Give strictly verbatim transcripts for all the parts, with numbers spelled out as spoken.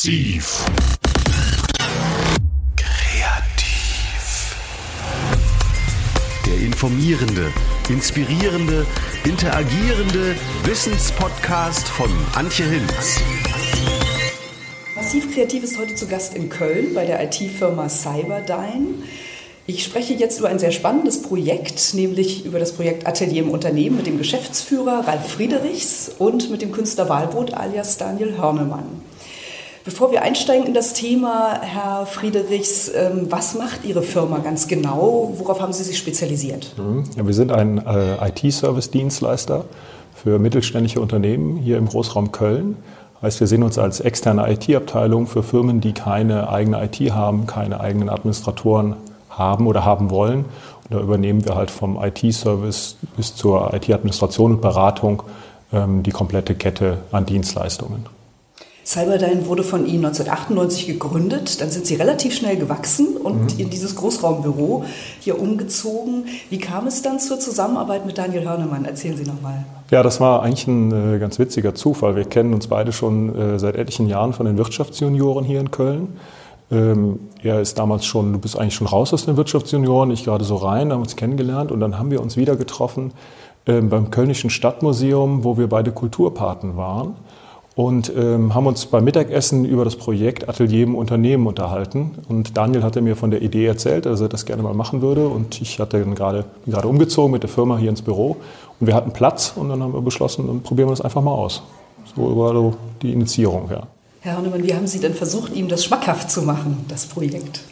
Exklusiv. Kreativ. Der informierende, inspirierende, interagierende Wissenspodcast von Antje Hinz. Massiv Kreativ ist heute zu Gast in Köln bei der I T-Firma Cyberdyne. Ich spreche jetzt über ein sehr spannendes Projekt, nämlich über das Projekt Atelier im Unternehmen mit dem Geschäftsführer Ralf Friedrichs und mit dem Künstler Walbrot alias Daniel Hörnemann. Bevor wir einsteigen in das Thema, Herr Friedrichs, was macht Ihre Firma ganz genau? Worauf haben Sie sich spezialisiert? Ja, wir sind ein äh, I T-Service-Dienstleister für mittelständische Unternehmen hier im Großraum Köln. Heißt, wir sehen uns als externe I T-Abteilung für Firmen, die keine eigene I T haben, keine eigenen Administratoren haben oder haben wollen. Und da übernehmen wir halt vom I T-Service bis zur I T-Administration und Beratung ähm, die komplette Kette an Dienstleistungen. Cyberdyne wurde von Ihnen neunzehnhundertachtundneunzig gegründet, dann sind Sie relativ schnell gewachsen und mhm. in dieses Großraumbüro hier umgezogen. Wie kam es dann zur Zusammenarbeit mit Daniel Hörnemann? Erzählen Sie nochmal. Ja, das war eigentlich ein äh, ganz witziger Zufall. Wir kennen uns beide schon äh, seit etlichen Jahren von den Wirtschaftsjunioren hier in Köln. Ähm, er ist damals schon, du bist eigentlich schon raus aus den Wirtschaftsjunioren, ich gerade so rein, haben uns kennengelernt und dann haben wir uns wieder getroffen ähm, beim Kölnischen Stadtmuseum, wo wir beide Kulturpaten waren. Und ähm, haben uns beim Mittagessen über das Projekt Atelier im Unternehmen unterhalten. Und Daniel hatte mir von der Idee erzählt, dass er das gerne mal machen würde. Und ich hatte dann gerade, bin gerade umgezogen mit der Firma hier ins Büro. Und wir hatten Platz und dann haben wir beschlossen, dann probieren wir das einfach mal aus. So war so die Initiierung, ja. Herr Hörnemann, wie haben Sie denn versucht, ihm das schmackhaft zu machen, das Projekt?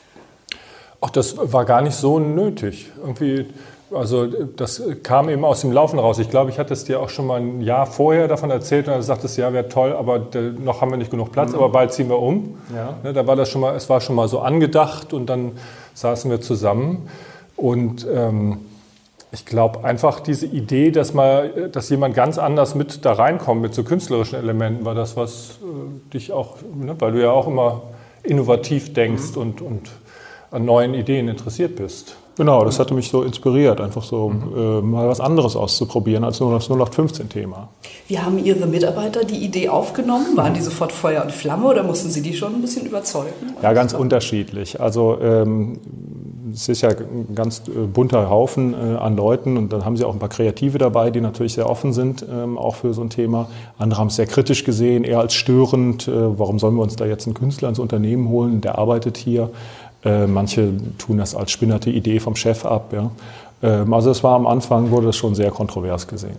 Ach, das war gar nicht so nötig. Irgendwie... Also das kam eben aus dem Laufen raus. Ich glaube, ich hatte es dir auch schon mal ein Jahr vorher davon erzählt und dann sagtest du, ja, wäre toll, aber noch haben wir nicht genug Platz, mhm. aber bald ziehen wir um. Ja. Da war das schon mal, es war schon mal so angedacht und dann saßen wir zusammen und ähm, ich glaube einfach diese Idee, dass mal, dass jemand ganz anders mit da reinkommt mit so künstlerischen Elementen, war das, was äh, dich auch, ne, weil du ja auch immer innovativ denkst mhm. und, und an neuen Ideen interessiert bist. Genau, das hatte mich so inspiriert, einfach so mhm. äh, mal was anderes auszuprobieren als nur das null acht fünfzehn Thema. Wie haben Ihre Mitarbeiter die Idee aufgenommen? Waren die sofort Feuer und Flamme oder mussten Sie die schon ein bisschen überzeugen? Ja, ganz unterschiedlich. Also ähm, es ist ja ein ganz äh, bunter Haufen äh, an Leuten und dann haben Sie auch ein paar Kreative dabei, die natürlich sehr offen sind, ähm, auch für so ein Thema. Andere haben es sehr kritisch gesehen, eher als störend. Äh, warum sollen wir uns da jetzt einen Künstler ins Unternehmen holen, der arbeitet hier? Äh, manche tun das als spinnerte Idee vom Chef ab. Ja. Ähm, also es war am Anfang, wurde das schon sehr kontrovers gesehen.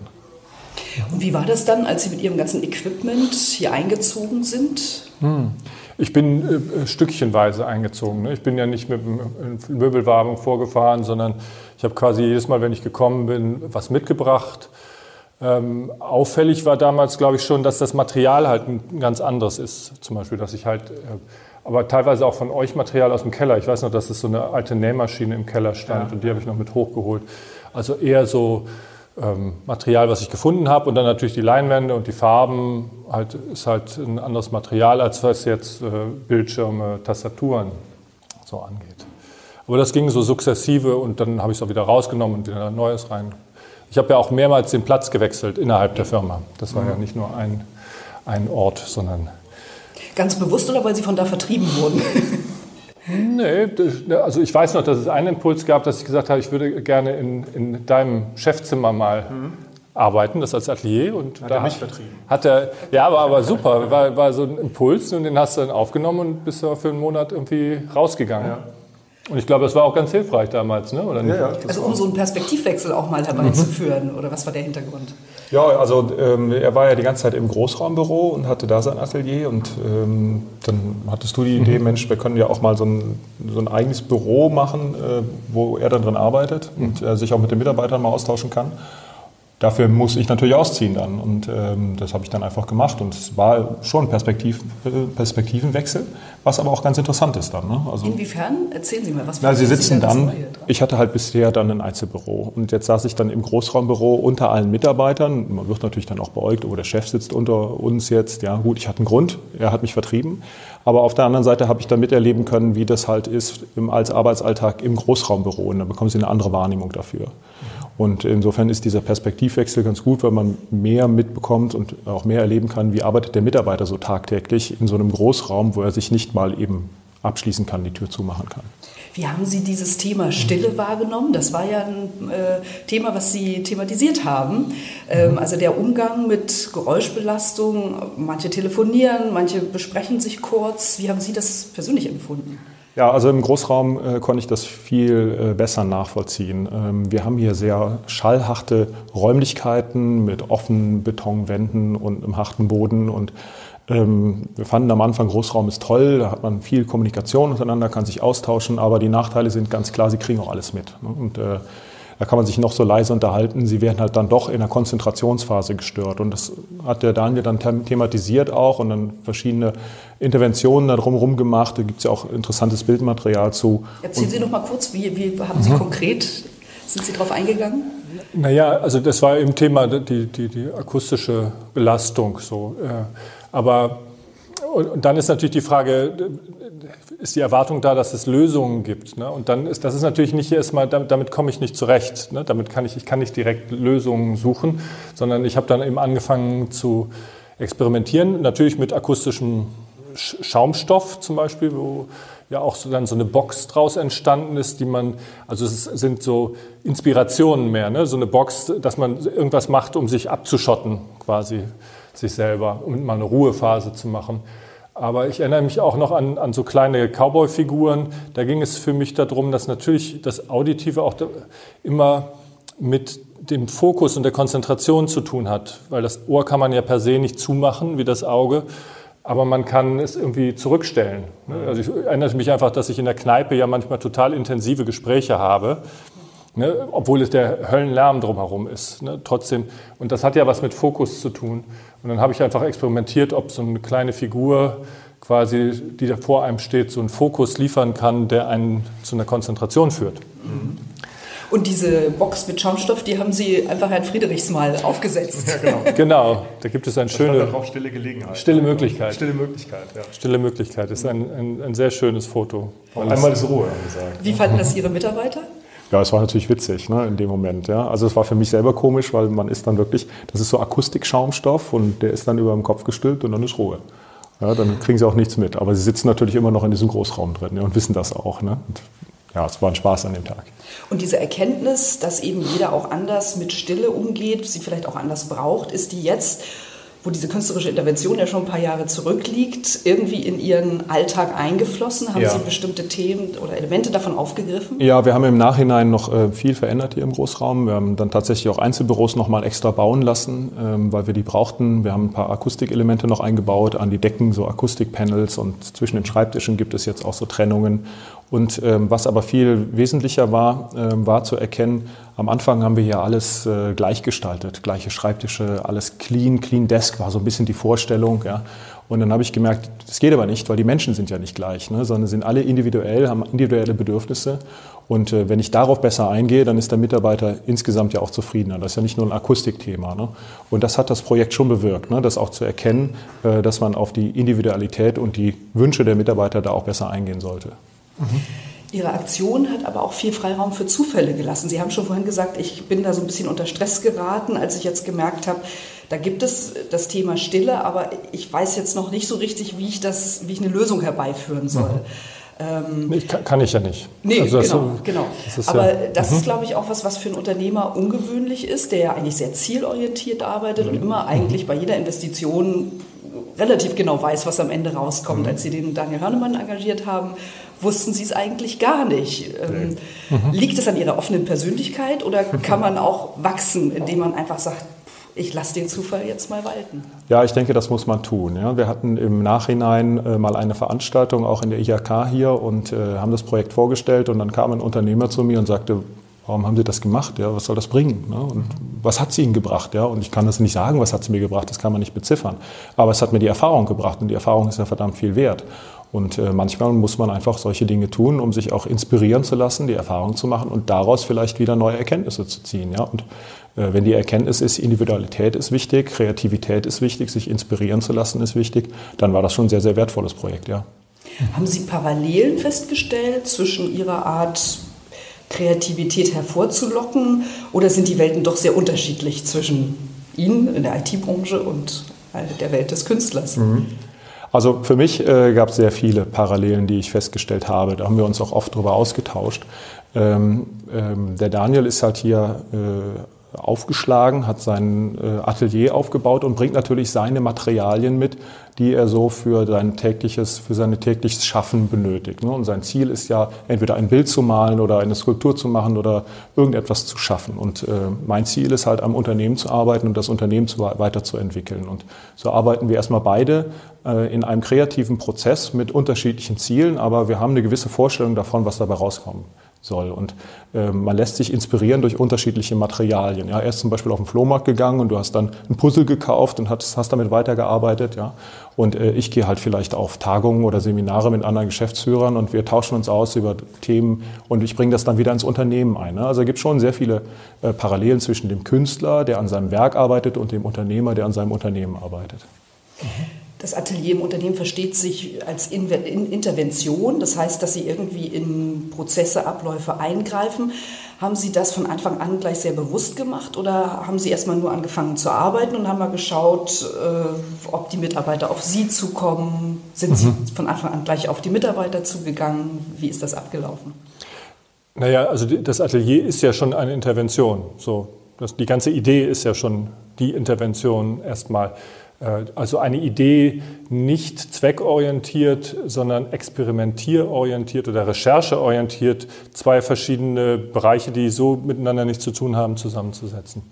Und wie war das dann, als Sie mit Ihrem ganzen Equipment hier eingezogen sind? Hm. Ich bin äh, stückchenweise eingezogen. Ne? Ich bin ja nicht mit dem Möbelwagen vorgefahren, sondern ich habe quasi jedes Mal, wenn ich gekommen bin, was mitgebracht. Ähm, auffällig war damals, glaube ich, schon, dass das Material halt ein ganz anderes ist. Zum Beispiel, dass ich halt... Äh, aber teilweise auch von euch Material aus dem Keller. Ich weiß noch, dass es so eine alte Nähmaschine im Keller stand ja. und die habe ich noch mit hochgeholt. Also eher so ähm, Material, was ich gefunden habe und dann natürlich die Leinwände und die Farben. Halt, ist halt ein anderes Material, als was jetzt äh, Bildschirme, Tastaturen so angeht. Aber das ging so sukzessive und dann habe ich es auch wieder rausgenommen und wieder Neues rein. Ich habe ja auch mehrmals den Platz gewechselt innerhalb der Firma. Das war mhm. ja nicht nur ein, ein Ort, sondern... Ganz bewusst oder weil Sie von da vertrieben wurden? Nee, also ich weiß noch, dass es einen Impuls gab, dass ich gesagt habe, ich würde gerne in, in deinem Chefzimmer mal mhm. arbeiten, das als Atelier. Und hat da er mich vertrieben? Hat er, ja, aber, aber super, war, war so ein Impuls und den hast du dann aufgenommen und bist ja für einen Monat irgendwie rausgegangen. Ja. Und ich glaube, das war auch ganz hilfreich damals, ne? Oder nicht? Ja, ja, also um so einen Perspektivwechsel auch mal herbeizuführen, mhm. oder was war der Hintergrund? Ja, also ähm, er war ja die ganze Zeit im Großraumbüro und hatte da sein Atelier und ähm, dann hattest du die Idee, mhm. Mensch, wir können ja auch mal so ein, so ein eigenes Büro machen, äh, wo er dann drin arbeitet mhm. und äh, sich auch mit den Mitarbeitern mal austauschen kann. Dafür muss ich natürlich ausziehen dann und ähm, das habe ich dann einfach gemacht und es war schon ein Perspektiv, Perspektivenwechsel, was aber auch ganz interessant ist dann. Ne? Also, inwiefern? Erzählen Sie mal, was na, Sie sitzen dann, dann, ich hatte halt bisher dann ein Einzelbüro und jetzt saß ich dann im Großraumbüro unter allen Mitarbeitern, man wird natürlich dann auch beäugt, oh, der Chef sitzt unter uns jetzt, ja gut, ich hatte einen Grund, er hat mich vertrieben, aber auf der anderen Seite habe ich dann miterleben können, wie das halt ist im, als Arbeitsalltag im Großraumbüro und da bekommen Sie eine andere Wahrnehmung dafür. Und insofern ist dieser Perspektivwechsel ganz gut, weil man mehr mitbekommt und auch mehr erleben kann, wie arbeitet der Mitarbeiter so tagtäglich in so einem Großraum, wo er sich nicht mal eben abschließen kann, die Tür zumachen kann. Wie haben Sie dieses Thema Stille wahrgenommen? Das war ja ein äh, Thema, was Sie thematisiert haben. Ähm, also der Umgang mit Geräuschbelastung. Manche telefonieren, manche besprechen sich kurz. Wie haben Sie das persönlich empfunden? Ja, also im Großraum äh, konnte ich das viel äh, besser nachvollziehen. Ähm, wir haben hier sehr schallharte Räumlichkeiten mit offenen Betonwänden und einem harten Boden und wir fanden am Anfang, Großraum ist toll, da hat man viel Kommunikation untereinander, kann sich austauschen, aber die Nachteile sind ganz klar, sie kriegen auch alles mit. Und äh, da kann man sich noch so leise unterhalten, sie werden halt dann doch in der Konzentrationsphase gestört. Und das hat der Daniel dann thematisiert auch und dann verschiedene Interventionen da drumherum gemacht. Da gibt es ja auch interessantes Bildmaterial zu. Erzählen Sie noch mal kurz, wie, wie haben Sie mhm. konkret, sind Sie darauf eingegangen? Naja, also das war im Thema die, die, die akustische Belastung so. Aber und dann ist natürlich die Frage, ist die Erwartung da, dass es Lösungen gibt? Ne? Und dann ist das ist natürlich nicht erstmal, damit, damit komme ich nicht zurecht. Ne? Damit kann ich, ich kann nicht direkt Lösungen suchen, sondern ich habe dann eben angefangen zu experimentieren, natürlich mit akustischem Schaumstoff zum Beispiel, wo ja auch so dann so eine Box draus entstanden ist, die man, also es sind so Inspirationen mehr, ne? So eine Box, dass man irgendwas macht, um sich abzuschotten quasi, sich selber, um mal eine Ruhephase zu machen. Aber ich erinnere mich auch noch an, an so kleine Cowboy-Figuren. Da ging es für mich darum, dass natürlich das Auditive auch da immer mit dem Fokus und der Konzentration zu tun hat. Weil das Ohr kann man ja per se nicht zumachen, wie das Auge. Aber man kann es irgendwie zurückstellen. Also ich erinnere mich einfach, dass ich in der Kneipe ja manchmal total intensive Gespräche habe. Ne, obwohl es der Höllenlärm drumherum ist. Ne, trotzdem, und das hat ja was mit Fokus zu tun. Und dann habe ich einfach experimentiert, ob so eine kleine Figur quasi, die da vor einem steht, so einen Fokus liefern kann, der einen zu einer Konzentration führt. Und diese Box mit Schaumstoff, die haben Sie einfach Herrn Friedrichs mal aufgesetzt. Ja, genau. Genau, da gibt es eine schöne stille Gelegenheit. Stille Möglichkeit. Stille Möglichkeit, ja. Stille Möglichkeit ist ein, ein, ein sehr schönes Foto. Einmal ist Ruhe, haben wir gesagt. Wie fanden das Ihre Mitarbeiter? Ja, es war natürlich witzig, ne, in dem Moment. Ja. Also es war für mich selber komisch, weil man ist dann wirklich, das ist so Akustikschaumstoff und der ist dann über dem Kopf gestülpt und dann ist Ruhe. Ja, dann kriegen sie auch nichts mit. Aber sie sitzen natürlich immer noch in diesem Großraum drin, ja, und wissen das auch. Ne. Und ja, es war ein Spaß an dem Tag. Und diese Erkenntnis, dass eben jeder auch anders mit Stille umgeht, sie vielleicht auch anders braucht, ist die jetzt, wo diese künstlerische Intervention ja schon ein paar Jahre zurückliegt, irgendwie in Ihren Alltag eingeflossen? Haben ja. Sie bestimmte Themen oder Elemente davon aufgegriffen? Ja, wir haben im Nachhinein noch äh, viel verändert hier im Großraum. Wir haben dann tatsächlich auch Einzelbüros noch mal extra bauen lassen, ähm, weil wir die brauchten. Wir haben ein paar Akustikelemente noch eingebaut, an die Decken so Akustikpanels und zwischen den Schreibtischen gibt es jetzt auch so Trennungen. Und ähm, was aber viel wesentlicher war, ähm, war zu erkennen, am Anfang haben wir hier alles äh, gleich gestaltet, gleiche Schreibtische, alles clean, clean desk war so ein bisschen die Vorstellung. Ja. Und dann habe ich gemerkt, das geht aber nicht, weil die Menschen sind ja nicht gleich, ne, sondern sind alle individuell, haben individuelle Bedürfnisse. Und äh, wenn ich darauf besser eingehe, dann ist der Mitarbeiter insgesamt ja auch zufriedener. Das ist ja nicht nur ein Akustikthema. Ne. Und das hat das Projekt schon bewirkt, ne, das auch zu erkennen, äh, dass man auf die Individualität und die Wünsche der Mitarbeiter da auch besser eingehen sollte. Mhm. Ihre Aktion hat aber auch viel Freiraum für Zufälle gelassen. Sie haben schon vorhin gesagt, ich bin da so ein bisschen unter Stress geraten, als ich jetzt gemerkt habe, da gibt es das Thema Stille, aber ich weiß jetzt noch nicht so richtig, wie ich, das, wie ich eine Lösung herbeiführen soll. Mhm. Ähm, ich kann, kann ich ja nicht. Nee, also genau. Das, genau. Das ist aber ja, das mhm. ist, glaube ich, auch was, was für einen Unternehmer ungewöhnlich ist, der ja eigentlich sehr zielorientiert arbeitet mhm. und immer eigentlich bei jeder Investition relativ genau weiß, was am Ende rauskommt. Mhm. Als Sie den Daniel Hörnemann engagiert haben, wussten Sie es eigentlich gar nicht. Ähm, mhm. Liegt es an Ihrer offenen Persönlichkeit oder kann man auch wachsen, indem man einfach sagt, ich lasse den Zufall jetzt mal walten? Ja, ich denke, das muss man tun. Ja. Wir hatten im Nachhinein äh, mal eine Veranstaltung, auch in der I H K hier, und äh, haben das Projekt vorgestellt. Und dann kam ein Unternehmer zu mir und sagte, warum haben Sie das gemacht? Ja, was soll das bringen? Ne? Und was hat es Ihnen gebracht? Ja? Und ich kann das nicht sagen, was hat es mir gebracht, das kann man nicht beziffern. Aber es hat mir die Erfahrung gebracht und die Erfahrung ist ja verdammt viel wert. Und äh, manchmal muss man einfach solche Dinge tun, um sich auch inspirieren zu lassen, die Erfahrung zu machen und daraus vielleicht wieder neue Erkenntnisse zu ziehen. Ja? Und äh, wenn die Erkenntnis ist, Individualität ist wichtig, Kreativität ist wichtig, sich inspirieren zu lassen ist wichtig, dann war das schon ein sehr, sehr wertvolles Projekt. Ja. Haben Sie Parallelen festgestellt zwischen Ihrer Art, Kreativität hervorzulocken? Oder sind die Welten doch sehr unterschiedlich zwischen Ihnen in der I T-Branche und der Welt des Künstlers? Mhm. Also für mich äh, gab es sehr viele Parallelen, die ich festgestellt habe. Da haben wir uns auch oft drüber ausgetauscht. Ähm, ähm, der Daniel ist halt hier äh, aufgeschlagen, hat sein äh, Atelier aufgebaut und bringt natürlich seine Materialien mit, die er so für sein tägliches, für sein tägliches Schaffen benötigt. Ne? Und sein Ziel ist ja, entweder ein Bild zu malen oder eine Skulptur zu machen oder irgendetwas zu schaffen. Und äh, mein Ziel ist halt, am Unternehmen zu arbeiten und das Unternehmen zu, weiterzuentwickeln. Und so arbeiten wir erstmal beide äh, in einem kreativen Prozess mit unterschiedlichen Zielen, aber wir haben eine gewisse Vorstellung davon, was dabei rauskommt. Soll. Und äh, man lässt sich inspirieren durch unterschiedliche Materialien. Ja, er ist zum Beispiel auf den Flohmarkt gegangen und du hast dann ein Puzzle gekauft und hast, hast damit weitergearbeitet. Ja. Und äh, ich gehe halt vielleicht auf Tagungen oder Seminare mit anderen Geschäftsführern und wir tauschen uns aus über Themen und ich bringe das dann wieder ins Unternehmen ein. Ne. Also es gibt schon sehr viele äh, Parallelen zwischen dem Künstler, der an seinem Werk arbeitet, und dem Unternehmer, der an seinem Unternehmen arbeitet. Mhm. Das Atelier im Unternehmen versteht sich als Intervention, das heißt, dass Sie irgendwie in Prozesse, Abläufe eingreifen. Haben Sie das von Anfang an gleich sehr bewusst gemacht oder haben Sie erstmal nur angefangen zu arbeiten und haben mal geschaut, ob die Mitarbeiter auf Sie zukommen? Sind Sie von Anfang an gleich auf die Mitarbeiter zugegangen? Wie ist das abgelaufen? Naja, also das Atelier ist ja schon eine Intervention. So, das, die ganze Idee ist ja schon die Intervention erstmal. Also eine Idee nicht zweckorientiert, sondern experimentierorientiert oder rechercheorientiert, zwei verschiedene Bereiche, die so miteinander nichts zu tun haben, zusammenzusetzen.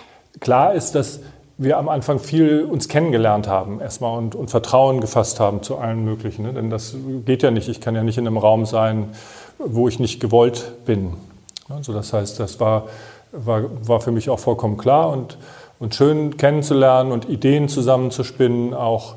Klar ist, dass wir am Anfang viel uns kennengelernt haben erstmal und, und Vertrauen gefasst haben zu allen möglichen. Ne? Denn das geht ja nicht. Ich kann ja nicht in einem Raum sein, wo ich nicht gewollt bin. Also das heißt, das war, war, war für mich auch vollkommen klar und Und schön kennenzulernen und Ideen zusammenzuspinnen auch.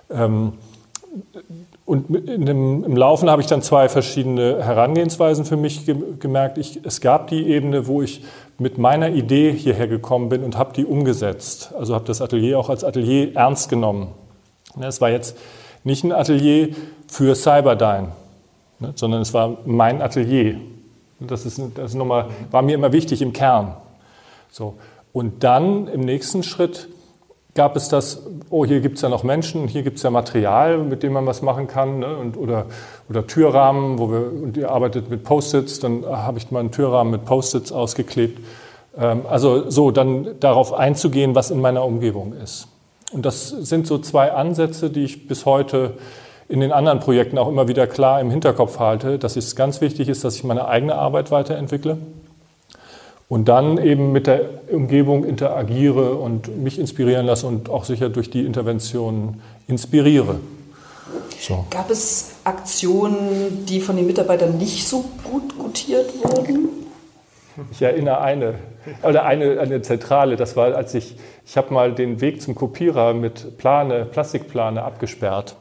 Und in dem, im Laufen habe ich dann zwei verschiedene Herangehensweisen für mich gemerkt. Ich, es gab die Ebene, wo ich mit meiner Idee hierher gekommen bin und habe die umgesetzt. Also habe das Atelier auch als Atelier ernst genommen. Es war jetzt nicht ein Atelier für Cyberdyne, sondern es war mein Atelier. Das ist, das ist nochmal, war mir immer wichtig im Kern. So. Und dann im nächsten Schritt gab es das, oh, hier gibt es ja noch Menschen, hier gibt es ja Material, mit dem man was machen kann, ne? und, oder, oder Türrahmen, wo wir, und ihr arbeitet mit Post-its, dann habe ich mal einen Türrahmen mit Post-its ausgeklebt. Ähm, also so, dann darauf einzugehen, was in meiner Umgebung ist. Und das sind so zwei Ansätze, die ich bis heute in den anderen Projekten auch immer wieder klar im Hinterkopf halte, dass es ganz wichtig ist, dass ich meine eigene Arbeit weiterentwickle. Und dann eben mit der Umgebung interagiere und mich inspirieren lasse und auch sicher durch die Interventionen inspiriere. So. Gab es Aktionen, die von den Mitarbeitern nicht so gut gutiert wurden? Ich erinnere eine, oder eine, eine zentrale, das war, als ich, ich habe mal den Weg zum Kopierer mit Plane, Plastikplane abgesperrt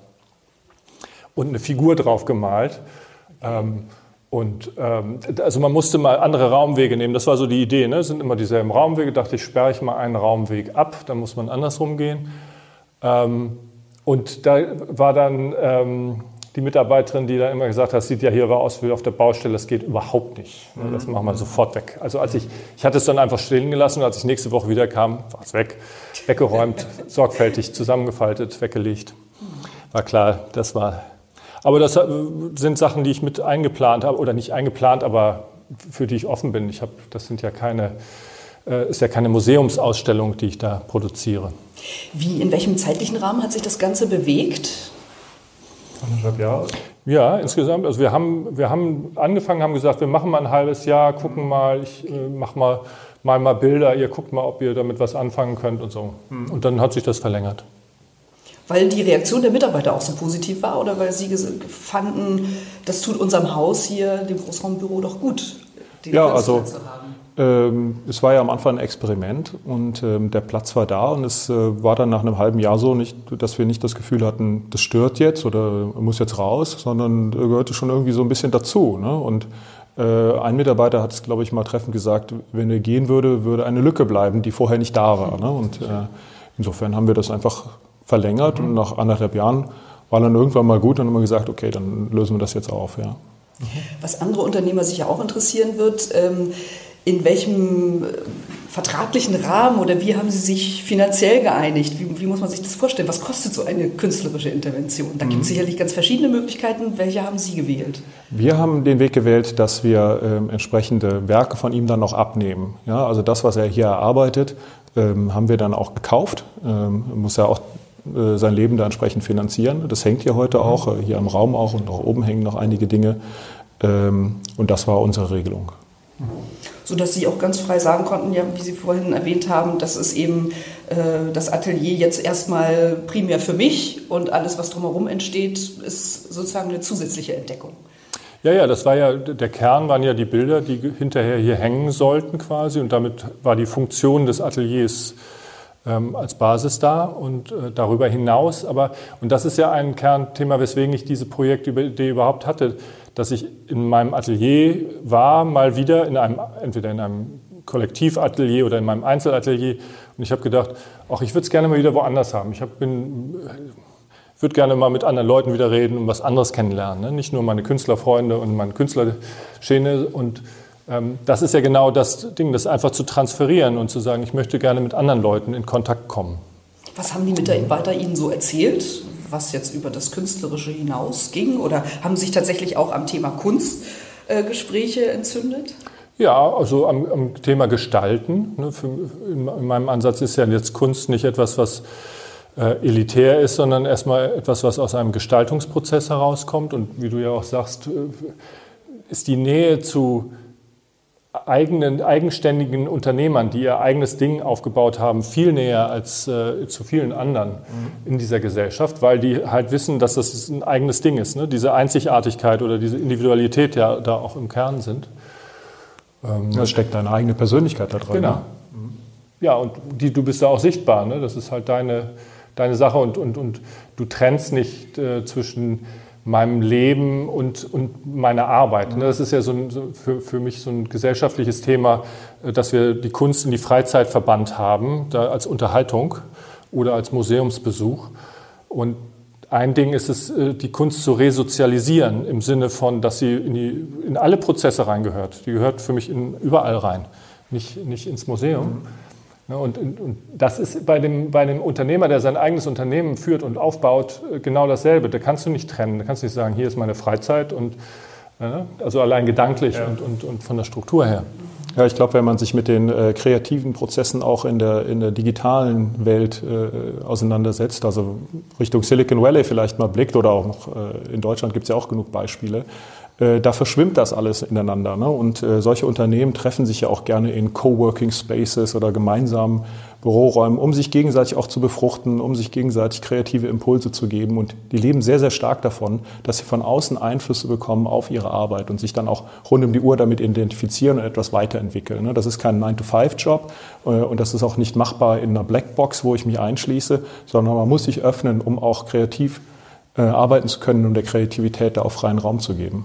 und eine Figur drauf gemalt. Ähm, Und ähm, also man musste mal andere Raumwege nehmen, das war so die Idee, ne? Es sind immer dieselben Raumwege, dachte ich, sperre ich mal einen Raumweg ab, dann muss man andersrum gehen. Ähm, und da war dann ähm, die Mitarbeiterin, die dann immer gesagt hat, das sieht ja hier aus wie auf der Baustelle, das geht überhaupt nicht. Ne? Das machen wir sofort weg. Also als ich, ich hatte es dann einfach stehen gelassen und als ich nächste Woche wieder kam, war es weg, weggeräumt, sorgfältig zusammengefaltet, weggelegt. War klar, das war... Aber das sind Sachen, die ich mit eingeplant habe, oder nicht eingeplant, aber für die ich offen bin. Ich habe, das sind ja keine, äh, ist ja keine Museumsausstellung, die ich da produziere. Wie, in welchem zeitlichen Rahmen hat sich das Ganze bewegt? Anderthalb Jahre? Ja, insgesamt. Also wir haben, wir haben angefangen, haben gesagt, wir machen mal ein halbes Jahr, gucken mal, ich äh, mache mal, mal mal Bilder, ihr guckt mal, ob ihr damit was anfangen könnt und so. Mhm. Und dann hat sich das verlängert. Weil die Reaktion der Mitarbeiter auch so positiv war oder weil sie fanden, das tut unserem Haus hier, dem Großraumbüro, doch gut, den ja, Platz also, zu haben? Ähm, es war ja am Anfang ein Experiment und ähm, der Platz war da und es äh, war dann nach einem halben Jahr so, nicht, dass wir nicht das Gefühl hatten, das stört jetzt oder muss jetzt raus, sondern gehörte schon irgendwie so ein bisschen dazu. Ne? Und äh, ein Mitarbeiter hat es, glaube ich, mal treffend gesagt, wenn er gehen würde, würde eine Lücke bleiben, die vorher nicht da war. Ne? Und äh, insofern haben wir das einfach verlängert, mhm. und nach anderthalb Jahren war dann irgendwann mal gut und haben wir gesagt, okay, dann lösen wir das jetzt auf. Ja. Was andere Unternehmer sich ja auch interessieren wird, ähm, in welchem vertraglichen Rahmen oder wie haben Sie sich finanziell geeinigt? Wie, wie muss man sich das vorstellen? Was kostet so eine künstlerische Intervention? Da gibt es sicherlich ganz verschiedene Möglichkeiten. Welche haben Sie gewählt? Wir haben den Weg gewählt, dass wir ähm, entsprechende Werke von ihm dann noch abnehmen. Ja, also das, was er hier erarbeitet, ähm, haben wir dann auch gekauft. Ähm, muss ja auch äh, sein Leben da entsprechend finanzieren. Das hängt hier heute auch, äh, hier im Raum auch und auch oben hängen noch einige Dinge. Ähm, und das war unsere Regelung. Sodass Sie auch ganz frei sagen konnten, ja, wie Sie vorhin erwähnt haben, das ist eben äh, das Atelier jetzt erstmal primär für mich und alles, was drumherum entsteht, ist sozusagen eine zusätzliche Entdeckung. Ja, ja, das war ja, der Kern waren ja die Bilder, die hinterher hier hängen sollten quasi und damit war die Funktion des Ateliers ähm, als Basis da und äh, darüber hinaus, aber, und das ist ja ein Kernthema, weswegen ich diese Projektidee überhaupt hatte, dass ich in meinem Atelier war, mal wieder in einem, entweder in einem Kollektivatelier oder in meinem Einzelatelier. Und ich habe gedacht, ach, ich würde es gerne mal wieder woanders haben. Ich hab, bin, würde gerne mal mit anderen Leuten wieder reden und was anderes kennenlernen. Ne? Nicht nur meine Künstlerfreunde und meine Künstlerszene. Und ähm, das ist ja genau das Ding, das einfach zu transferieren und zu sagen, ich möchte gerne mit anderen Leuten in Kontakt kommen. Was haben die Mitarbeiter Ihnen so erzählt? Was jetzt über das Künstlerische hinausging? Oder haben sich tatsächlich auch am Thema Kunst äh, Gespräche entzündet? Ja, also am, am Thema Gestalten. Ne, für, in, in meinem Ansatz ist ja jetzt Kunst nicht etwas, was äh, elitär ist, sondern erstmal etwas, was aus einem Gestaltungsprozess herauskommt. Und wie du ja auch sagst, äh, ist die Nähe zu eigenen, eigenständigen Unternehmern, die ihr eigenes Ding aufgebaut haben, viel näher als äh, zu vielen anderen mhm. in dieser Gesellschaft, weil die halt wissen, dass das ein eigenes Ding ist. Ne? Diese Einzigartigkeit oder diese Individualität ja da auch im Kern sind. Ähm, da steckt deine eigene Persönlichkeit da drin. Genau. Ne? Ja, und die, du bist da auch sichtbar. Ne? Das ist halt deine, deine Sache und, und, und du trennst nicht äh, zwischen meinem Leben und, und meiner Arbeit. Mhm. Das ist ja so ein, so für, für mich so ein gesellschaftliches Thema, dass wir die Kunst in die Freizeit verbannt haben, da als Unterhaltung oder als Museumsbesuch. Und ein Ding ist es, die Kunst zu resozialisieren, im Sinne von, dass sie in, die, in alle Prozesse reingehört. Die gehört für mich in, überall rein, nicht, nicht ins Museum. Mhm. Und, und das ist bei dem, bei dem Unternehmer, der sein eigenes Unternehmen führt und aufbaut, genau dasselbe. Da kannst du nicht trennen. Da kannst du nicht sagen, hier ist meine Freizeit, und, also allein gedanklich ja. und, und, und von der Struktur her. Ja, ich glaube, wenn man sich mit den äh, kreativen Prozessen auch in der, in der digitalen Welt äh, auseinandersetzt, also Richtung Silicon Valley vielleicht mal blickt oder auch noch äh, in Deutschland gibt es ja auch genug Beispiele, äh, da verschwimmt das alles ineinander. Ne? Und äh, solche Unternehmen treffen sich ja auch gerne in Coworking Spaces oder gemeinsamen Büroräumen, um sich gegenseitig auch zu befruchten, um sich gegenseitig kreative Impulse zu geben. Und die leben sehr, sehr stark davon, dass sie von außen Einflüsse bekommen auf ihre Arbeit und sich dann auch rund um die Uhr damit identifizieren und etwas weiterentwickeln. Das ist kein nine to five Job und das ist auch nicht machbar in einer Blackbox, wo ich mich einschließe, sondern man muss sich öffnen, um auch kreativ arbeiten zu können, um der Kreativität da auch freien Raum zu geben.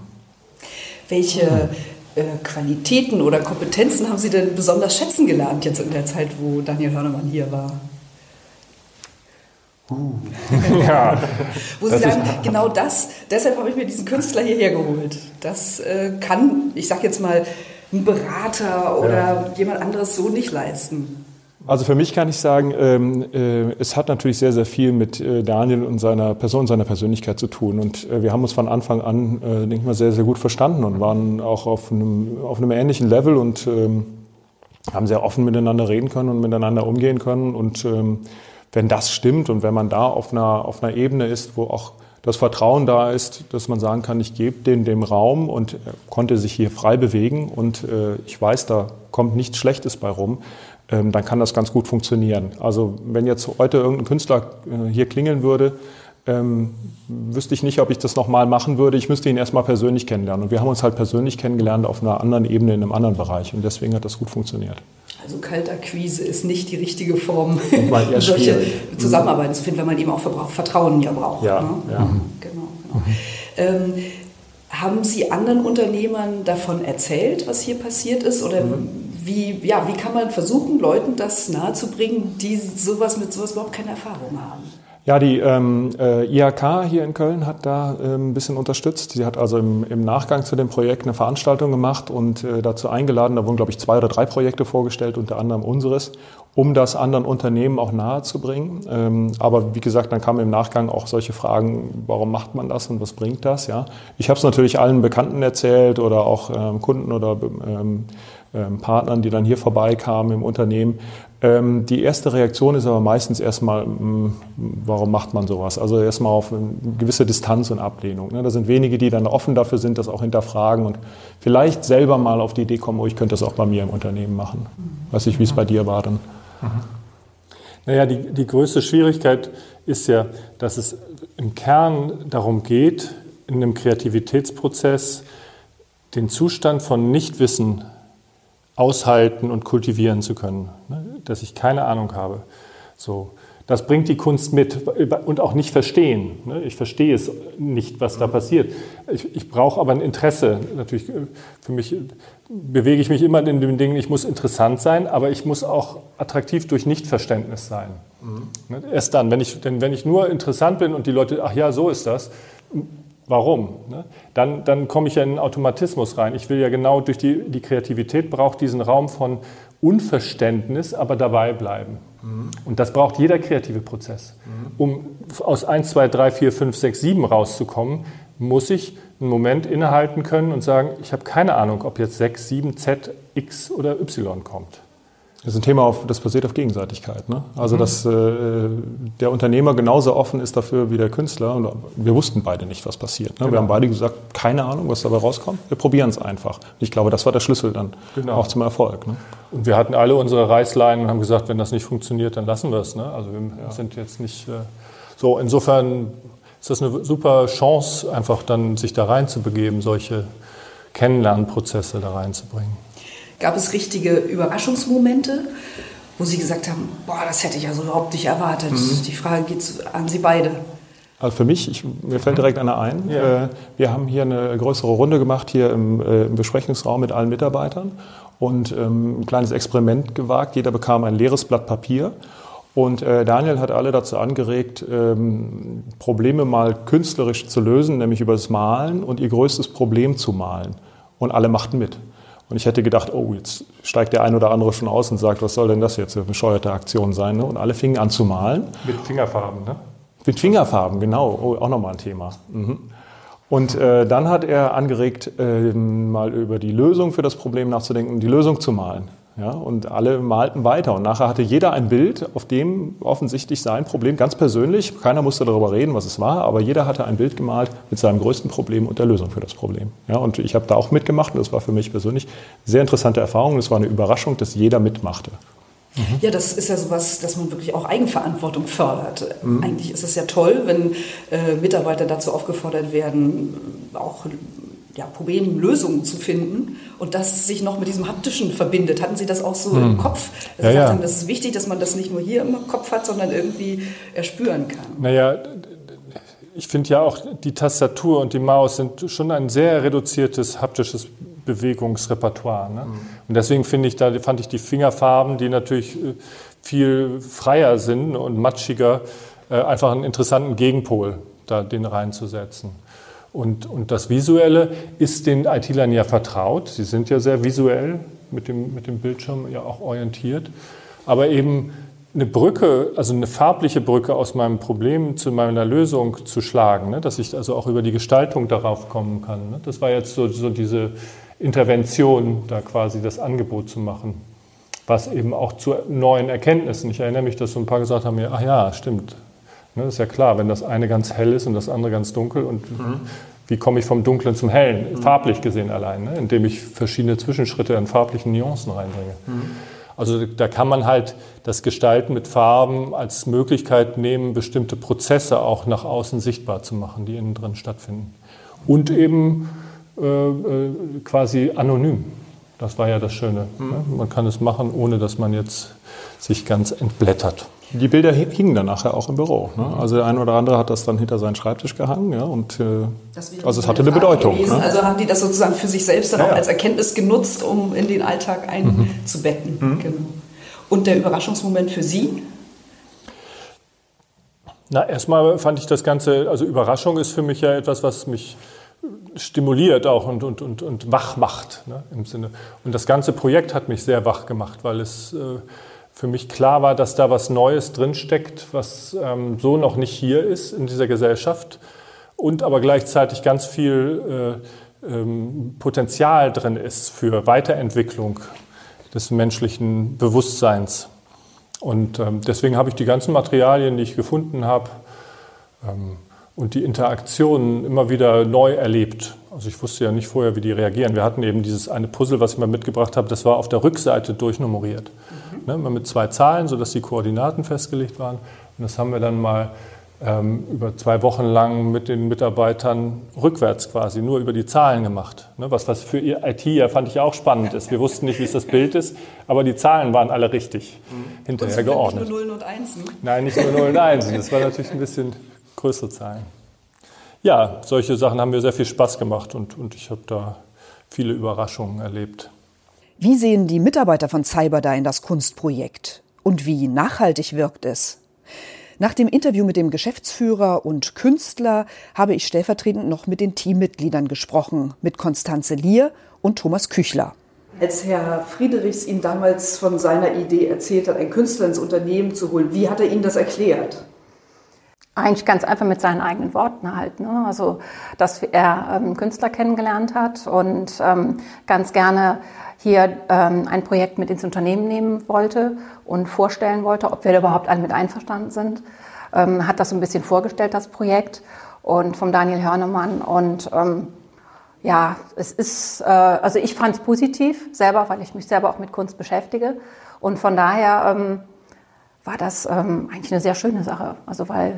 Welche Qualitäten oder Kompetenzen haben Sie denn besonders schätzen gelernt jetzt in der Zeit, wo Daniel Hörnemann hier war? Uh. Ja, wo Sie sagen, genau das, deshalb habe ich mir diesen Künstler hierher geholt. Das äh, kann, ich sage jetzt mal, ein Berater oder ja. jemand anderes so nicht leisten. Also für mich kann ich sagen, ähm, äh, es hat natürlich sehr, sehr viel mit äh, Daniel und seiner Person, seiner Persönlichkeit zu tun. Und äh, wir haben uns von Anfang an, äh, denke ich mal, sehr, sehr gut verstanden und waren auch auf einem, auf einem ähnlichen Level und ähm, haben sehr offen miteinander reden können und miteinander umgehen können. Und ähm, wenn das stimmt und wenn man da auf einer, auf einer Ebene ist, wo auch das Vertrauen da ist, dass man sagen kann, ich gebe dem dem Raum, und er konnte sich hier frei bewegen und äh, ich weiß, da kommt nichts Schlechtes bei rum, ähm, dann kann das ganz gut funktionieren. Also wenn jetzt heute irgendein Künstler äh, hier klingeln würde, ähm, wüsste ich nicht, ob ich das nochmal machen würde. Ich müsste ihn erstmal persönlich kennenlernen. Und wir haben uns halt persönlich kennengelernt auf einer anderen Ebene, in einem anderen Bereich. Und deswegen hat das gut funktioniert. Also Kaltakquise ist nicht die richtige Form, um solche Zusammenarbeiten zu finden, weil man eben auch Vertrauen ja braucht. Ja, ne? ja. Genau, genau. Mhm. Ähm, haben Sie anderen Unternehmern davon erzählt, was hier passiert ist? Oder mhm. wie, ja, wie kann man versuchen, Leuten das nahezubringen, die sowas mit sowas überhaupt keine Erfahrung haben? Ja, die ähm, äh, I H K hier in Köln hat da äh, ein bisschen unterstützt. Sie hat also im, im Nachgang zu dem Projekt eine Veranstaltung gemacht und äh, dazu eingeladen. Da wurden, glaube ich, zwei oder drei Projekte vorgestellt, unter anderem unseres, um das anderen Unternehmen auch nahezubringen. Ähm, aber wie gesagt, dann kamen im Nachgang auch solche Fragen, warum macht man das und was bringt das? Ja, ich habe es natürlich allen Bekannten erzählt oder auch ähm, Kunden oder ähm, ähm, Partnern, die dann hier vorbeikamen im Unternehmen. Ähm, die erste Reaktion ist aber meistens erstmal, mh, warum macht man sowas? Also erstmal auf eine gewisse Distanz und Ablehnung. Ne? Da sind wenige, die dann offen dafür sind, das auch hinterfragen und vielleicht selber mal auf die Idee kommen, oh, ich könnte das auch bei mir im Unternehmen machen. Weiß nicht, wie es bei dir war dann. Mhm. Naja, die, die größte Schwierigkeit ist ja, dass es im Kern darum geht, in einem Kreativitätsprozess den Zustand von Nichtwissen aushalten und kultivieren zu können, ne? Dass ich keine Ahnung habe. So, das bringt die Kunst mit und auch nicht verstehen. Ne? Ich verstehe es nicht, was da passiert. Ich, ich brauche aber ein Interesse. Natürlich, für mich bewege ich mich immer in den Dingen, ich muss interessant sein, aber ich muss auch attraktiv durch Nichtverständnis sein. Mhm. Ne? Erst dann, wenn ich, denn wenn ich nur interessant bin und die Leute, ach ja, so ist das, warum? Ne? Dann, dann komme ich ja in einen Automatismus rein. Ich will ja genau durch die, die Kreativität braucht diesen Raum von Unverständnis, aber dabei bleiben. Mhm. Und das braucht jeder kreative Prozess. Mhm. Um aus eins, zwei, drei, vier, fünf, sechs, sieben rauszukommen, muss ich einen Moment innehalten können und sagen, ich habe keine Ahnung, ob jetzt sechs, sieben, Z, X oder Y kommt. Das ist ein Thema, auf, das basiert auf Gegenseitigkeit. Ne? Also, dass äh, der Unternehmer genauso offen ist dafür wie der Künstler. Und wir wussten beide nicht, was passiert. Ne? Genau. Wir haben beide gesagt, keine Ahnung, was dabei rauskommt. Wir probieren es einfach. Und ich glaube, das war der Schlüssel dann genau. auch zum Erfolg. Ne? Und wir hatten alle unsere Reißleinen und haben gesagt, wenn das nicht funktioniert, dann lassen wir es. Ne? Also wir ja. sind jetzt nicht äh, so. Insofern ist das eine super Chance, einfach dann sich da reinzubegeben, solche Kennenlernprozesse da reinzubringen. Gab es richtige Überraschungsmomente, wo Sie gesagt haben, boah, das hätte ich also überhaupt nicht erwartet? Mhm. Die Frage geht an Sie beide. Also für mich, ich, mir fällt direkt einer ein. Ja. Wir haben hier eine größere Runde gemacht, hier im, im Besprechungsraum mit allen Mitarbeitern und ähm, ein kleines Experiment gewagt. Jeder bekam ein leeres Blatt Papier. Und äh, Daniel hat alle dazu angeregt, ähm, Probleme mal künstlerisch zu lösen, nämlich über das Malen und ihr größtes Problem zu malen. Und alle machten mit. Und ich hätte gedacht, oh, jetzt steigt der ein oder andere schon aus und sagt, was soll denn das jetzt eine bescheuerte Aktion sein? Ne? Und alle fingen an zu malen. Mit Fingerfarben, ne? Mit Fingerfarben, genau. Oh, auch nochmal ein Thema. Mhm. Und äh, dann hat er angeregt, äh, mal über die Lösung für das Problem nachzudenken, die Lösung zu malen. Ja, und alle malten weiter. Und nachher hatte jeder ein Bild, auf dem offensichtlich sein Problem, ganz persönlich, keiner musste darüber reden, was es war, aber jeder hatte ein Bild gemalt mit seinem größten Problem und der Lösung für das Problem. Ja, und ich habe da auch mitgemacht und das war für mich persönlich eine sehr interessante Erfahrung. Es war eine Überraschung, dass jeder mitmachte. Mhm. Ja, das ist ja sowas, dass man wirklich auch Eigenverantwortung fördert. Mhm. Eigentlich ist es ja toll, wenn äh, Mitarbeiter dazu aufgefordert werden, auch ja, Problemlösungen zu finden und das sich noch mit diesem Haptischen verbindet. Hatten Sie das auch so hm. im Kopf? Also ja, ja. Das ist wichtig, dass man das nicht nur hier im Kopf hat, sondern irgendwie erspüren kann. Naja, ich finde ja auch, die Tastatur und die Maus sind schon ein sehr reduziertes haptisches Bewegungsrepertoire. Ne? Hm. Und deswegen finde ich, da fand ich die Fingerfarben, die natürlich viel freier sind und matschiger, einfach einen interessanten Gegenpol, da den reinzusetzen. Und, und das Visuelle ist den I T-Lern ja vertraut. Sie sind ja sehr visuell mit dem, mit dem Bildschirm ja auch orientiert. Aber eben eine Brücke, also eine farbliche Brücke aus meinem Problem zu meiner Lösung zu schlagen, ne? Dass ich also auch über die Gestaltung darauf kommen kann. Ne? Das war jetzt so, so diese Intervention, da quasi das Angebot zu machen, was eben auch zu neuen Erkenntnissen. Ich erinnere mich, dass so ein paar gesagt haben, ach ja, stimmt. Das ist ja klar, wenn das eine ganz hell ist und das andere ganz dunkel. Und mhm. wie komme ich vom Dunklen zum Hellen? Mhm. Farblich gesehen allein, ne? Indem ich verschiedene Zwischenschritte in farblichen Nuancen reinbringe. Mhm. Also da kann man halt das Gestalten mit Farben als Möglichkeit nehmen, bestimmte Prozesse auch nach außen sichtbar zu machen, die innen drin stattfinden. Und eben äh, äh, quasi anonym. Das war ja das Schöne. Mhm. Ne? Man kann es machen, ohne dass man jetzt sich ganz entblättert. Die Bilder hingen dann nachher auch im Büro. Ne? Also der eine oder andere hat das dann hinter seinen Schreibtisch gehangen. Ja, und, äh, also es hatte eine Bedeutung. Ne? Also haben die das sozusagen für sich selbst dann ja, auch als Erkenntnis genutzt, um in den Alltag einzubetten. Mhm. Genau. Und der Überraschungsmoment für Sie? Na, erstmal fand ich das Ganze, also Überraschung ist für mich ja etwas, was mich stimuliert auch und, und, und, und wach macht, ne, im Sinne. Und das ganze Projekt hat mich sehr wach gemacht, weil es äh, für mich klar war, dass da was Neues drinsteckt, was ähm, so noch nicht hier ist in dieser Gesellschaft und aber gleichzeitig ganz viel äh, ähm, Potenzial drin ist für Weiterentwicklung des menschlichen Bewusstseins. Und ähm, deswegen habe ich die ganzen Materialien, die ich gefunden habe, ähm, und die Interaktionen immer wieder neu erlebt. Also ich wusste ja nicht vorher, wie die reagieren. Wir hatten eben dieses eine Puzzle, was ich mal mitgebracht habe, das war auf der Rückseite durchnummeriert. Mhm. Ne, mit zwei Zahlen, sodass die Koordinaten festgelegt waren. Und das haben wir dann mal ähm, über zwei Wochen lang mit den Mitarbeitern rückwärts quasi, nur über die Zahlen gemacht. Ne, was, was für ihr I T ja fand ich auch spannend ist. Wir wussten nicht, wie es das Bild ist, aber die Zahlen waren alle richtig mhm. hinterher und geordnet. Nicht nur Nullen und Einsen? Nein, nicht nur Nullen und Einsen. Das war natürlich ein bisschen größere Zahlen. Ja, solche Sachen haben mir sehr viel Spaß gemacht und, und ich habe da viele Überraschungen erlebt. Wie sehen die Mitarbeiter von Cyberdyne das Kunstprojekt? Und wie nachhaltig wirkt es? Nach dem Interview mit dem Geschäftsführer und Künstler habe ich stellvertretend noch mit den Teammitgliedern gesprochen, mit Konstanze Lier und Thomas Küchler. Als Herr Friedrichs Ihnen damals von seiner Idee erzählt hat, einen Künstler ins Unternehmen zu holen, wie hat er Ihnen das erklärt? Eigentlich ganz einfach mit seinen eigenen Worten halt. Ne? Also, dass er einen ähm, Künstler kennengelernt hat und ähm, ganz gerne hier ähm, ein Projekt mit ins Unternehmen nehmen wollte und vorstellen wollte, ob wir da überhaupt alle mit einverstanden sind. Ähm, hat das so ein bisschen vorgestellt, das Projekt, und vom Daniel Hörnemann. Und ähm, ja, es ist, äh, also ich fand es positiv selber, weil ich mich selber auch mit Kunst beschäftige. Und von daher ähm, war das ähm, eigentlich eine sehr schöne Sache. Also weil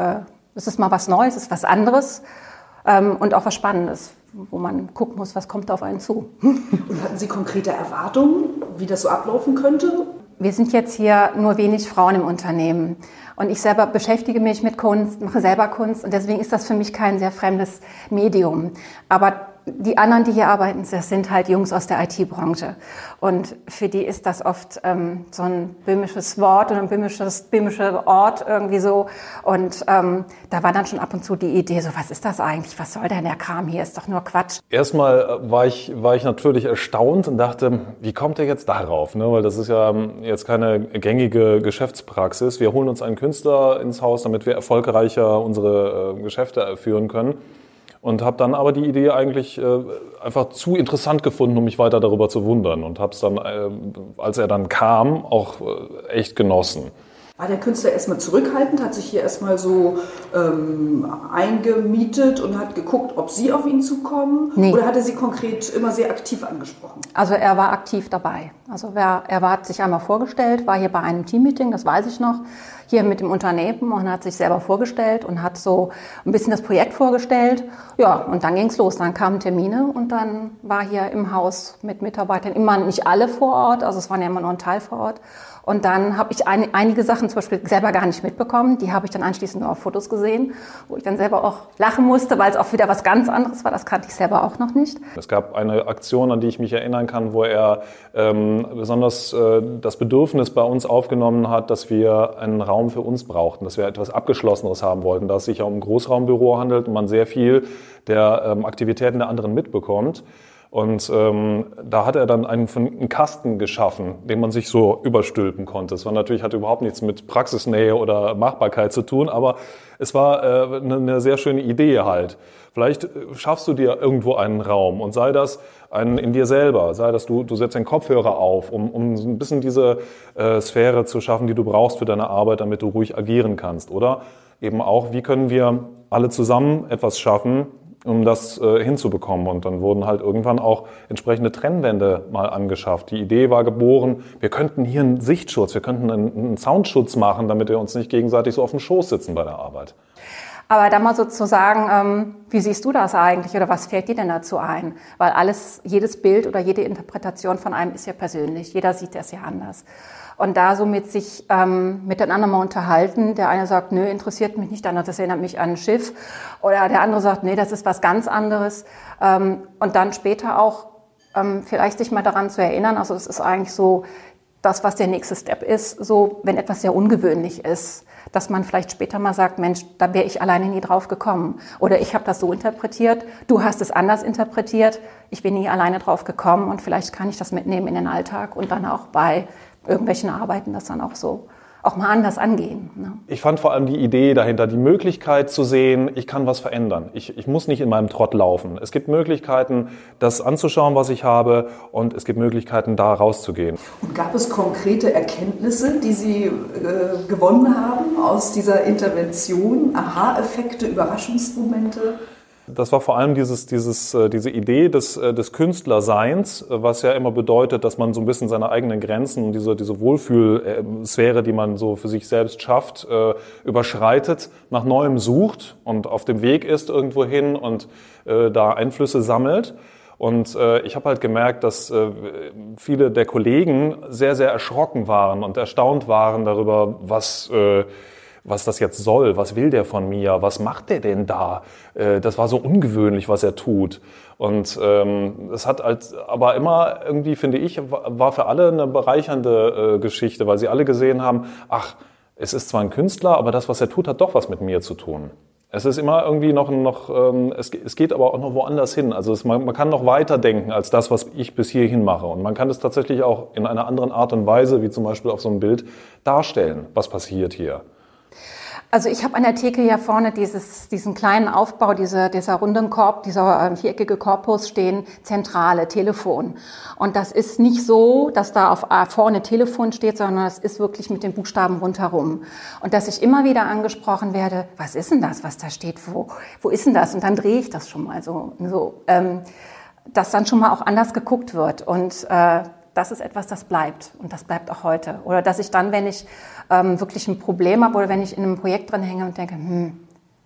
es ist mal was Neues, es ist was anderes ähm, und auch was Spannendes, wo man gucken muss, was kommt auf einen zu. Und hatten Sie konkrete Erwartungen, wie das so ablaufen könnte? Wir sind jetzt hier nur wenig Frauen im Unternehmen und ich selber beschäftige mich mit Kunst, mache selber Kunst und deswegen ist das für mich kein sehr fremdes Medium. Aber die anderen, die hier arbeiten, das sind halt Jungs aus der I T-Branche. Und für die ist das oft ähm, so ein böhmisches Wort oder ein böhmisches, böhmischer Ort irgendwie so. Und ähm, da war dann schon ab und zu die Idee, so was ist das eigentlich? Was soll denn der Kram hier? Ist doch nur Quatsch. Erstmal war ich, war ich natürlich erstaunt und dachte, wie kommt er jetzt darauf? Ne? Weil das ist ja jetzt keine gängige Geschäftspraxis. Wir holen uns einen Künstler ins Haus, damit wir erfolgreicher unsere äh, Geschäfte führen können. Und habe dann aber die Idee eigentlich äh, einfach zu interessant gefunden, um mich weiter darüber zu wundern. Und habe es dann, äh, als er dann kam, auch äh, echt genossen. War der Künstler erstmal zurückhaltend, hat sich hier erstmal so ähm, eingemietet und hat geguckt, ob Sie auf ihn zukommen? Nee. Oder hat er Sie konkret immer sehr aktiv angesprochen? Also er war aktiv dabei. Also er, er war, hat sich einmal vorgestellt, war hier bei einem Teammeeting, das weiß ich noch, hier mit dem Unternehmen und hat sich selber vorgestellt und hat so ein bisschen das Projekt vorgestellt. Ja, und dann ging's los. Dann kamen Termine und dann war hier im Haus mit Mitarbeitern immer nicht alle vor Ort, also es waren ja immer nur ein Teil vor Ort. Und dann habe ich ein, einige Sachen zum Beispiel selber gar nicht mitbekommen. Die habe ich dann anschließend nur auf Fotos gesehen, wo ich dann selber auch lachen musste, weil es auch wieder was ganz anderes war. Das kannte ich selber auch noch nicht. Es gab eine Aktion, an die ich mich erinnern kann, wo er ähm, besonders äh, das Bedürfnis bei uns aufgenommen hat, dass wir einen Raum für uns brauchten, dass wir etwas Abgeschlossenes haben wollten, dass es sich ja um ein Großraumbüro handelt und man sehr viel der ähm, Aktivitäten der anderen mitbekommt. Und ähm, da hat er dann einen, einen Kasten geschaffen, den man sich so überstülpen konnte. Es war natürlich, hatte überhaupt nichts mit Praxisnähe oder Machbarkeit zu tun, aber es war äh, eine, eine sehr schöne Idee halt. Vielleicht schaffst du dir irgendwo einen Raum und sei das ein, in dir selber, sei das du, du setzt einen Kopfhörer auf, um, um ein bisschen diese äh, Sphäre zu schaffen, die du brauchst für deine Arbeit, damit du ruhig agieren kannst. Oder eben auch, wie können wir alle zusammen etwas schaffen, um das äh, hinzubekommen. Und dann wurden halt irgendwann auch entsprechende Trennwände mal angeschafft. Die Idee war geboren, wir könnten hier einen Sichtschutz, wir könnten einen, einen Soundschutz machen, damit wir uns nicht gegenseitig so auf dem Schoß sitzen bei der Arbeit. Aber da mal sozusagen, ähm, wie siehst du das eigentlich oder was fällt dir denn dazu ein? Weil alles, jedes Bild oder jede Interpretation von einem ist ja persönlich. Jeder sieht das ja anders. Und da somit sich ähm, miteinander mal unterhalten. Der eine sagt, nö, interessiert mich nicht, der andere, das erinnert mich an ein Schiff. Oder der andere sagt, nee, das ist was ganz anderes. Ähm, und dann später auch ähm, vielleicht sich mal daran zu erinnern, also es ist eigentlich so, das, was der nächste Step ist, so wenn etwas sehr ungewöhnlich ist, dass man vielleicht später mal sagt, Mensch, da wäre ich alleine nie drauf gekommen. Oder ich habe das so interpretiert, du hast es anders interpretiert, ich bin nie alleine drauf gekommen und vielleicht kann ich das mitnehmen in den Alltag und dann auch bei irgendwelchen Arbeiten das dann auch so auch mal anders angehen. Ne? Ich fand vor allem die Idee dahinter, die Möglichkeit zu sehen, ich kann was verändern. Ich, ich muss nicht in meinem Trott laufen. Es gibt Möglichkeiten, das anzuschauen, was ich habe, und es gibt Möglichkeiten, da rauszugehen. Und gab es konkrete Erkenntnisse, die Sie äh, gewonnen haben aus dieser Intervention? Aha-Effekte, Überraschungsmomente? Das war vor allem dieses, dieses, diese Idee des, des Künstlerseins, was ja immer bedeutet, dass man so ein bisschen seine eigenen Grenzen und diese, diese Wohlfühlsphäre, die man so für sich selbst schafft, überschreitet, nach Neuem sucht und auf dem Weg ist irgendwo hin und da Einflüsse sammelt. Und äh, ich habe halt gemerkt, dass äh, viele der Kollegen sehr, sehr erschrocken waren und erstaunt waren darüber, was... Äh, was das jetzt soll, was will der von mir, was macht der denn da? Das war so ungewöhnlich, was er tut. Und ähm, es hat halt, aber immer irgendwie, finde ich, war für alle eine bereichernde äh, Geschichte, weil sie alle gesehen haben, ach, es ist zwar ein Künstler, aber das, was er tut, hat doch was mit mir zu tun. Es ist immer irgendwie noch, noch ähm, es, es geht aber auch noch woanders hin. Also es, man, man kann noch weiter denken als das, was ich bis hierhin mache. Und man kann es tatsächlich auch in einer anderen Art und Weise, wie zum Beispiel auf so einem Bild, darstellen, was passiert hier. Also ich habe an der Theke hier vorne dieses, diesen kleinen Aufbau, diese, dieser runden Korb, dieser äh, viereckige Korpus stehen, Zentrale, Telefon. Und das ist nicht so, dass da auf A vorne Telefon steht, sondern es ist wirklich mit den Buchstaben rundherum. Und dass ich immer wieder angesprochen werde, was ist denn das, was da steht, wo, wo ist denn das? Und dann drehe ich das schon mal so, so ähm, dass dann schon mal auch anders geguckt wird. Und äh, das ist etwas, das bleibt. Und das bleibt auch heute. Oder dass ich dann, wenn ich ähm, wirklich ein Problem habe oder wenn ich in einem Projekt drin hänge und denke, hm,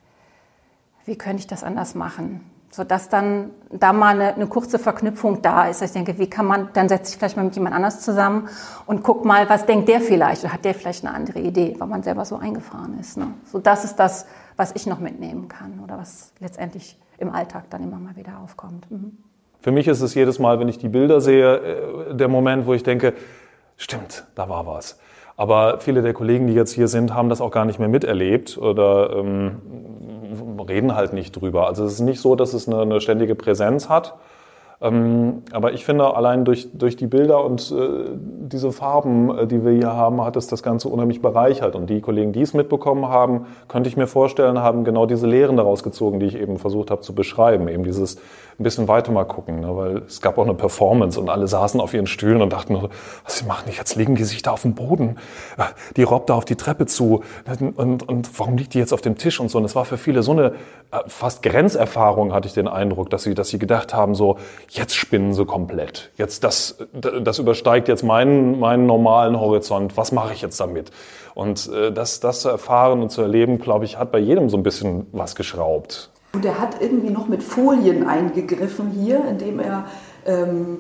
wie könnte ich das anders machen? Sodass dann da mal eine, eine kurze Verknüpfung da ist. Ich denke, wie kann man, dann setze ich vielleicht mal mit jemand anders zusammen und guck mal, was denkt der vielleicht? Oder hat der vielleicht eine andere Idee, weil man selber so eingefahren ist. Ne? So, das ist das, was ich noch mitnehmen kann oder was letztendlich im Alltag dann immer mal wieder aufkommt. Mhm. Für mich ist es jedes Mal, wenn ich die Bilder sehe, der Moment, wo ich denke, stimmt, da war was. Aber viele der Kollegen, die jetzt hier sind, haben das auch gar nicht mehr miterlebt oder ähm, reden halt nicht drüber. Also es ist nicht so, dass es eine, eine ständige Präsenz hat. Ähm, aber ich finde, allein durch, durch die Bilder und äh, diese Farben, äh, die wir hier haben, hat es das Ganze unheimlich bereichert. Und die Kollegen, die es mitbekommen haben, könnte ich mir vorstellen, haben genau diese Lehren daraus gezogen, die ich eben versucht habe zu beschreiben. Eben dieses ein bisschen weiter mal gucken, ne? Weil es gab auch eine Performance und alle saßen auf ihren Stühlen und dachten, was machen die jetzt? Liegen die sich da auf dem Boden? Die robbt da auf die Treppe zu und, und warum liegt die jetzt auf dem Tisch und so? Und es war für viele so eine fast Grenzerfahrung, hatte ich den Eindruck, dass sie, dass sie gedacht haben, so, jetzt spinnen sie komplett. Jetzt das, das übersteigt jetzt meinen, meinen normalen Horizont. Was mache ich jetzt damit? Und äh, das, das zu erfahren und zu erleben, glaube ich, hat bei jedem so ein bisschen was geschraubt. Und er hat irgendwie noch mit Folien eingegriffen hier, indem er ähm,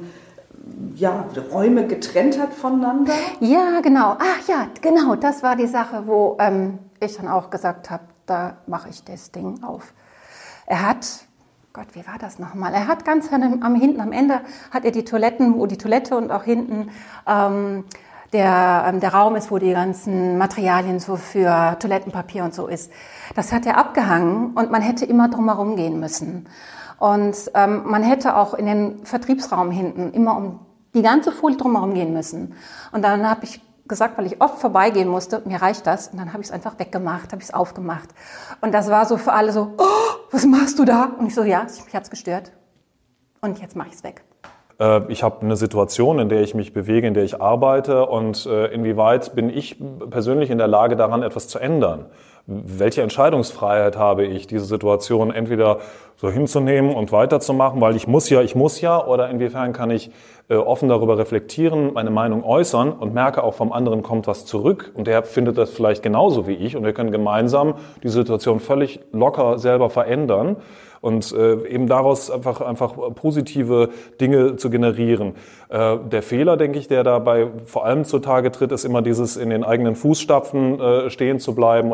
ja, Räume getrennt hat voneinander. Ja, genau. Ach ja, genau. Das war die Sache, wo ähm, ich dann auch gesagt habe, da mache ich das Ding auf. Er hat... Gott, wie war das nochmal? Er hat ganz am, am hinten, am Ende hat er die Toiletten, wo die Toilette und auch hinten ähm, der, ähm, der Raum ist, wo die ganzen Materialien so für Toilettenpapier und so ist. Das hat er abgehangen und man hätte immer drumherum gehen müssen. Und ähm, man hätte auch in den Vertriebsraum hinten immer um die ganze Folie drumherum gehen müssen. Und dann habe ich gesagt, weil ich oft vorbeigehen musste, mir reicht das. Und dann habe ich es einfach weggemacht, habe ich es aufgemacht. Und das war so für alle so, oh, was machst du da? Und ich so, ja, mich hat's gestört. Und jetzt mache ich es weg. Ich habe eine Situation, in der ich mich bewege, in der ich arbeite. Und inwieweit bin ich persönlich in der Lage, daran etwas zu ändern? Welche Entscheidungsfreiheit habe ich, diese Situation entweder so hinzunehmen und weiterzumachen, weil ich muss ja, ich muss ja, oder inwiefern kann ich äh, offen darüber reflektieren, meine Meinung äußern und merke auch vom anderen kommt was zurück und der findet das vielleicht genauso wie ich und wir können gemeinsam die Situation völlig locker selber verändern und äh, eben daraus einfach einfach positive Dinge zu generieren. Äh, der Fehler, denke ich, der dabei vor allem zutage tritt, ist immer dieses in den eigenen Fußstapfen äh, stehen zu bleiben und eben nicht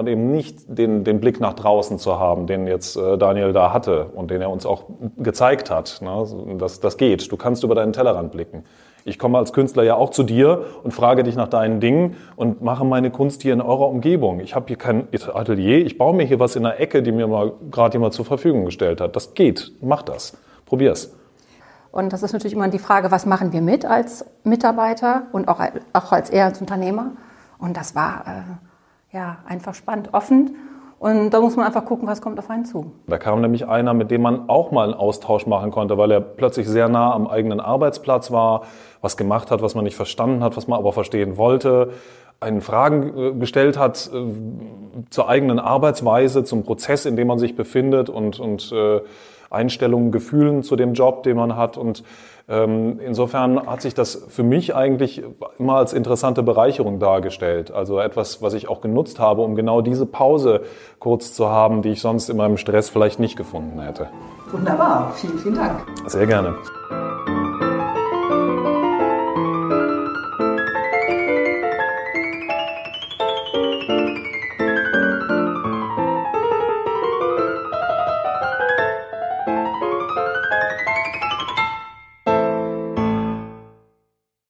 nicht den, den Blick nach draußen zu haben, den jetzt äh, Daniel da hatte und den er uns auch gezeigt hat. Ne? Das, das geht. Du kannst über deinen Tellerrand blicken. Ich komme als Künstler ja auch zu dir und frage dich nach deinen Dingen und mache meine Kunst hier in eurer Umgebung. Ich habe hier kein Atelier, ich baue mir hier was in der Ecke, die mir mal gerade jemand zur Verfügung gestellt hat. Das geht, mach das, probier's. Und das ist natürlich immer die Frage, was machen wir mit als Mitarbeiter und auch, auch als er als Unternehmer. Und das war äh, ja einfach spannend, offen. Und da muss man einfach gucken, was kommt auf einen zu. Da kam nämlich einer, mit dem man auch mal einen Austausch machen konnte, weil er plötzlich sehr nah am eigenen Arbeitsplatz war, was gemacht hat, was man nicht verstanden hat, was man aber verstehen wollte, einen Fragen gestellt hat äh, zur eigenen Arbeitsweise, zum Prozess, in dem man sich befindet und, und äh, Einstellungen, Gefühlen zu dem Job, den man hat. Und ähm, insofern hat sich das für mich eigentlich immer als interessante Bereicherung dargestellt. Also etwas, was ich auch genutzt habe, um genau diese Pause kurz zu haben, die ich sonst in meinem Stress vielleicht nicht gefunden hätte. Wunderbar, vielen, vielen Dank. Sehr gerne.